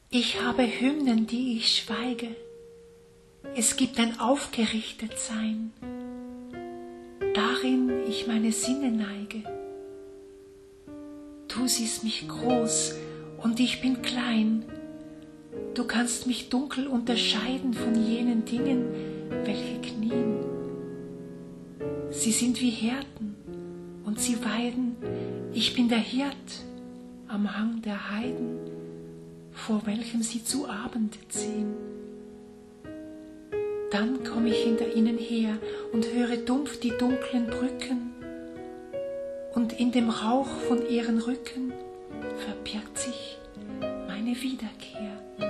Ich habe Hymnen, die ich schweige. Es gibt ein Aufgerichtetsein, darin ich meine Sinne neige. Du siehst mich groß und ich bin klein. Du kannst mich dunkel unterscheiden von jenen Dingen, welche knien. Sie sind wie Hirten und sie weiden. Ich bin der Hirt am Hang der Heiden, vor welchem sie zu Abend ziehen. Dann komme ich hinter ihnen her und höre dumpf die dunklen Brücken, und in dem Rauch von ihren Rücken verbirgt sich meine Wiederkehr.